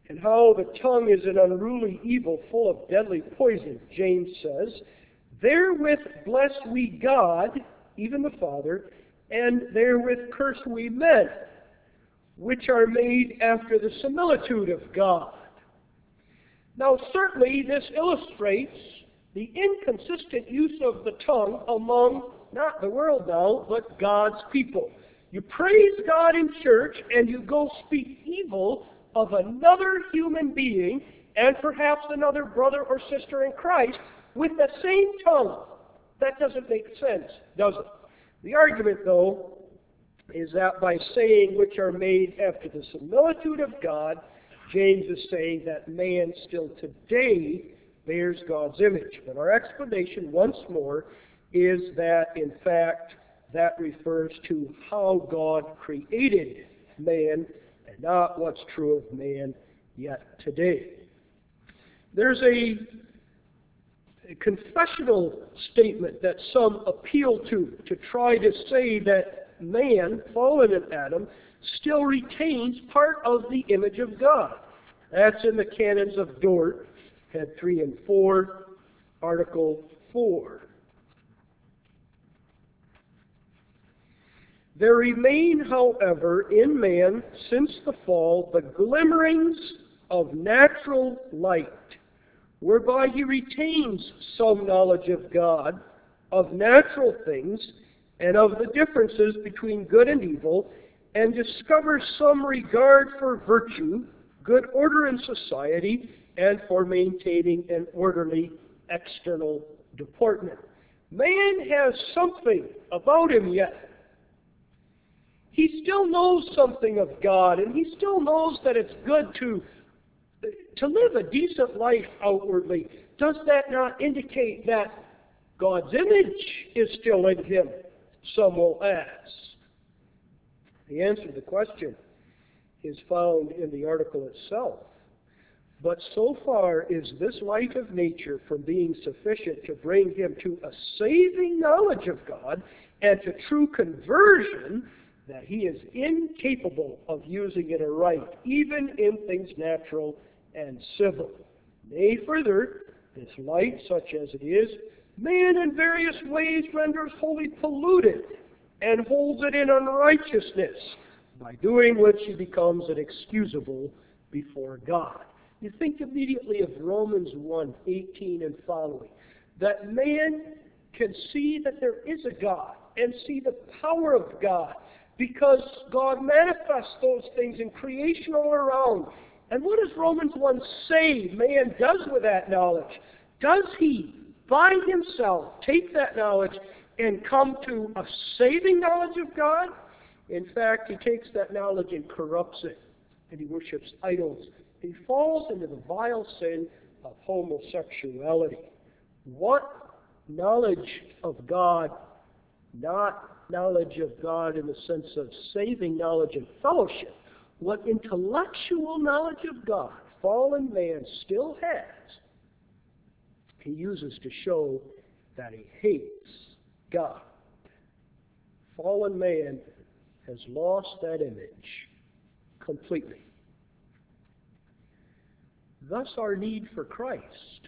and how the tongue is an unruly evil full of deadly poison. James says, therewith bless we God, even the Father, and therewith curse we men, which are made after the similitude of God. Now certainly this illustrates the inconsistent use of the tongue among, not the world now, but God's people. You praise God in church and you go speak evil of another human being and perhaps another brother or sister in Christ with the same tongue. That doesn't make sense, does it? The argument, though, is that by saying which are made after the similitude of God, James is saying that man still today bears God's image. But our explanation, once more, is that, in fact, that refers to how God created man and not what's true of man yet today. There's a confessional statement that some appeal to try to say that man, fallen in Adam, still retains part of the image of God. That's in the Canons of Dort, head 3 and 4, article 4. There remain, however, in man, since the fall, the glimmerings of natural light, whereby he retains some knowledge of God, of natural things, and of the differences between good and evil, and discovers some regard for virtue, good order in society, and for maintaining an orderly external deportment. Man has something about him yet. He still knows something of God, and he still knows that it's good to live a decent life outwardly. Does that not indicate that God's image is still in him? Some will ask. The answer to the question is found in the article itself. But so far is this light of nature from being sufficient to bring him to a saving knowledge of God and to true conversion that he is incapable of using it aright, even in things natural and civil. Nay, further, this light, such as it is, man in various ways renders wholly polluted and holds it in unrighteousness, by doing which he becomes inexcusable before God. You think immediately of Romans 1:18 and following, that man can see that there is a God and see the power of God, because God manifests those things in creation all around. And what does Romans 1 say man does with that knowledge? Does he, by himself, take that knowledge and come to a saving knowledge of God? In fact, he takes that knowledge and corrupts it, and he worships idols. He falls into the vile sin of homosexuality. What knowledge of God, not knowledge of God in the sense of saving knowledge and fellowship, what intellectual knowledge of God fallen man still has, he uses to show that he hates God. Fallen man has lost that image completely. Thus our need for Christ,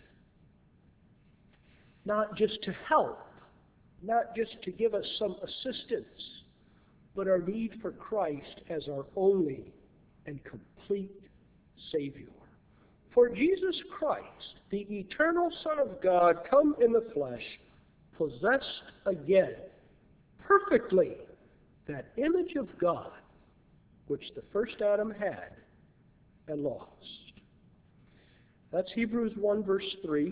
not just to help, not just to give us some assistance, but our need for Christ as our only and complete Savior. For Jesus Christ, the eternal Son of God, come in the flesh, possessed again, perfectly, that image of God which the first Adam had and lost. That's Hebrews 1 verse 3.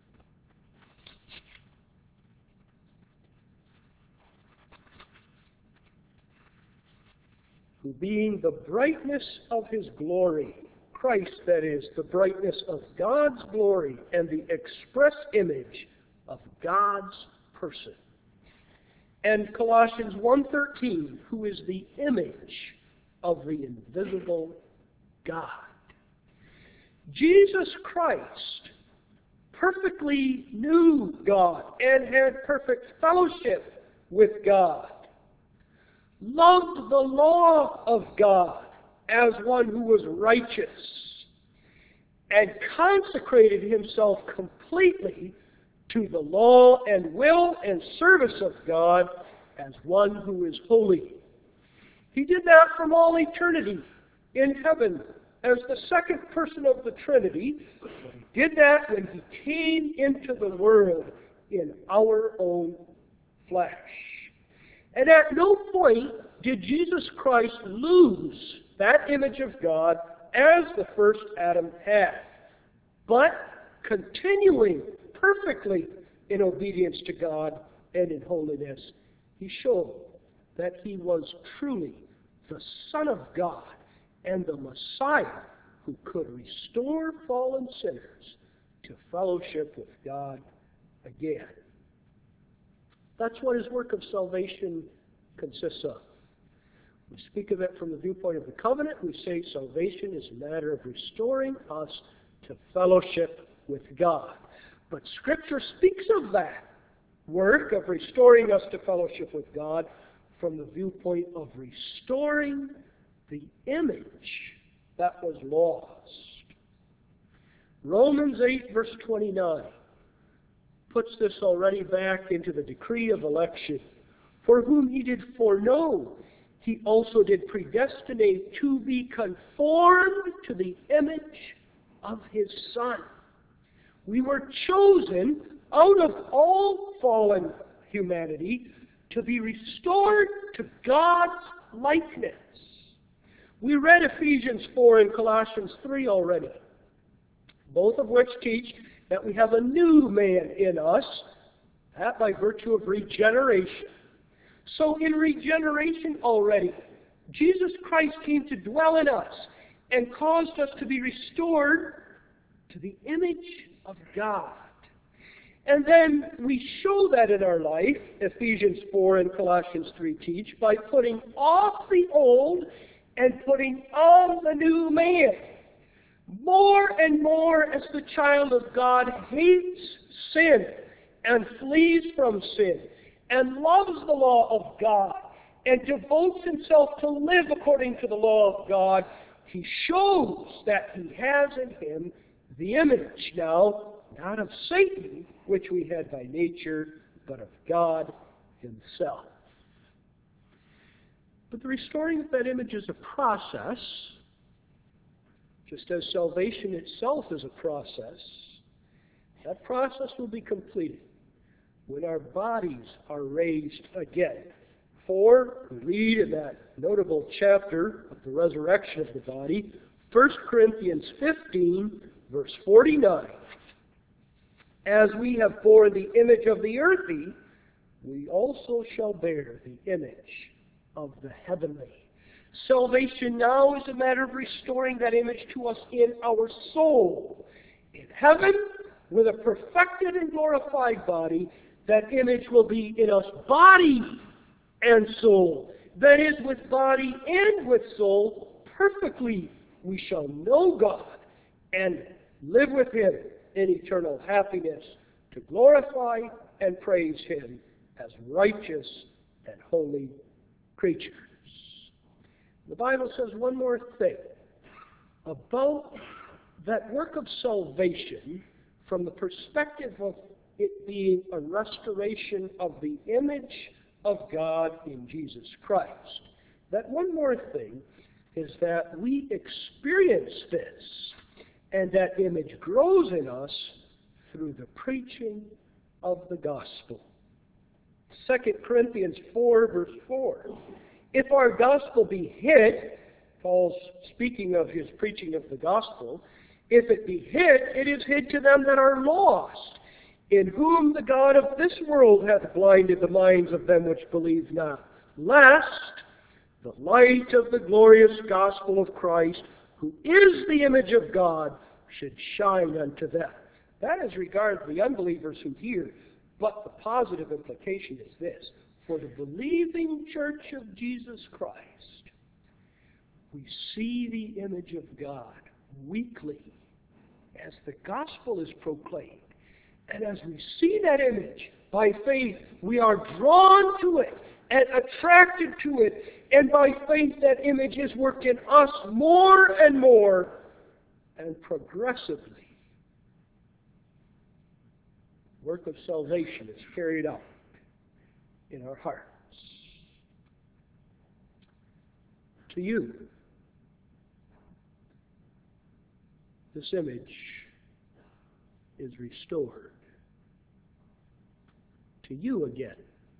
Who being the brightness of his glory, Christ, that is, the brightness of God's glory and the express image of God's person. And Colossians 1:13, who is the image of the invisible God. Jesus Christ perfectly knew God and had perfect fellowship with God, loved the law of God as one who was righteous, and consecrated himself completely to the law and will and service of God as one who is holy. He did that from all eternity in heaven as the second person of the Trinity. He did that when he came into the world in our own flesh. And at no point did Jesus Christ lose that image of God as the first Adam had, but continuing perfectly in obedience to God and in holiness, he showed that he was truly the Son of God and the Messiah who could restore fallen sinners to fellowship with God again. That's what his work of salvation consists of. We speak of it from the viewpoint of the covenant. We say salvation is a matter of restoring us to fellowship with God. But Scripture speaks of that work of restoring us to fellowship with God from the viewpoint of restoring the image that was lost. Romans 8, verse 29 puts this already back into the decree of election. For whom he did foreknow, he also did predestinate to be conformed to the image of his Son. We were chosen out of all fallen humanity to be restored to God's likeness. We read Ephesians 4 and Colossians 3 already, both of which teach that we have a new man in us, that by virtue of regeneration. So in regeneration already, Jesus Christ came to dwell in us and caused us to be restored to the image of God. And then we show that in our life, Ephesians 4 and Colossians 3 teach, by putting off the old and putting on the new man. More and more as the child of God hates sin and flees from sin and loves the law of God and devotes himself to live according to the law of God, he shows that he has in him the image now, not of Satan, which we had by nature, but of God himself. But the restoring of that image is a process, just as salvation itself is a process. That process will be completed when our bodies are raised again. For, we read in that notable chapter of the resurrection of the body, 1 Corinthians 15, verse 49. As we have borne the image of the earthy, we also shall bear the image of the heavenly. Salvation now is a matter of restoring that image to us in our soul. In heaven, with a perfected and glorified body, that image will be in us body and soul. That is, with body and with soul, perfectly we shall know God and live with him in eternal happiness to glorify and praise him as righteous and holy creatures. The Bible says one more thing about that work of salvation from the perspective of it being a restoration of the image of God in Jesus Christ. That one more thing is that we experience this, and that image grows in us through the preaching of the gospel. 2 Corinthians 4, verse 4. If our gospel be hid, Paul's speaking of his preaching of the gospel, if it be hid, it is hid to them that are lost, in whom the God of this world hath blinded the minds of them which believe not, lest the light of the glorious gospel of Christ, who is the image of God, should shine unto them. That is regards the unbelievers who hear, but the positive implication is this. For the believing church of Jesus Christ, we see the image of God weekly as the gospel is proclaimed. And as we see that image, by faith, we are drawn to it and attracted to it. And by faith, that image is worked in us more and more and progressively, the work of salvation is carried out in our hearts. To you, this image is restored. To you again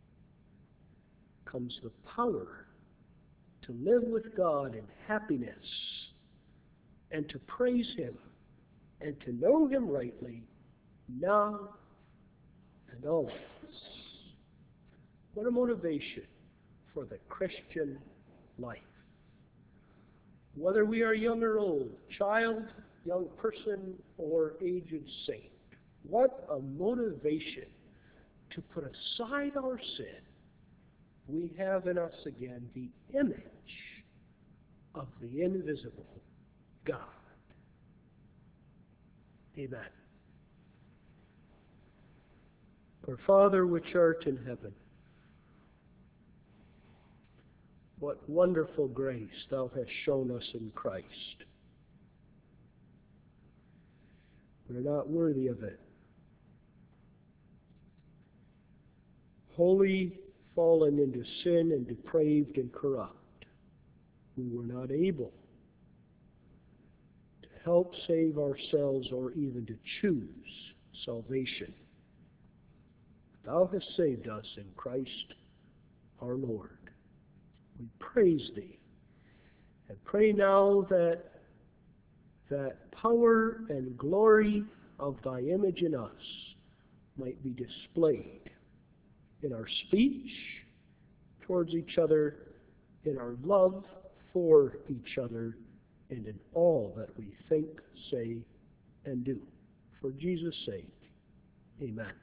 comes the power to live with God in happiness and to praise Him and to know Him rightly now and always. What a motivation for the Christian life. Whether we are young or old, child, young person, or aged saint, what a motivation to put aside our sin. We have in us again the image of the invisible God. Amen. Our Father which art in heaven, what wonderful grace Thou hast shown us in Christ. We're not worthy of it. Wholly fallen into sin and depraved and corrupt, we were not able to help save ourselves or even to choose salvation. Thou hast saved us in Christ our Lord. We praise Thee and pray now that power and glory of Thy image in us might be displayed in our speech towards each other, in our love for each other, and in all that we think, say, and do. For Jesus' sake, amen.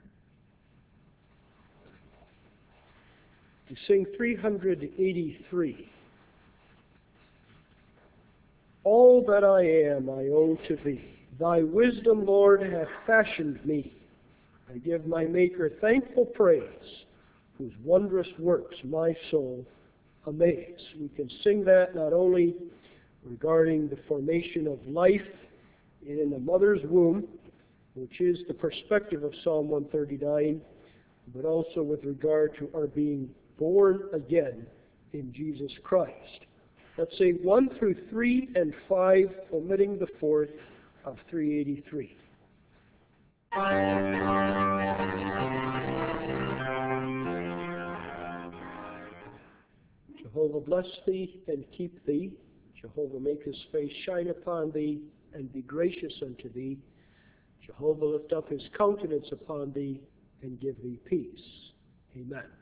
We sing 383. All that I am I owe to Thee. Thy wisdom, Lord, hath fashioned me. I give my Maker thankful praise, whose wondrous works my soul amaze. We can sing that not only regarding the formation of life in the mother's womb, which is the perspective of Psalm 139, but also with regard to our being born again in Jesus Christ. Let's say 1 through 3 and 5, omitting the 4th of 383. Jehovah bless thee and keep thee. Jehovah make his face shine upon thee and be gracious unto thee. Jehovah lift up his countenance upon thee and give thee peace. Amen.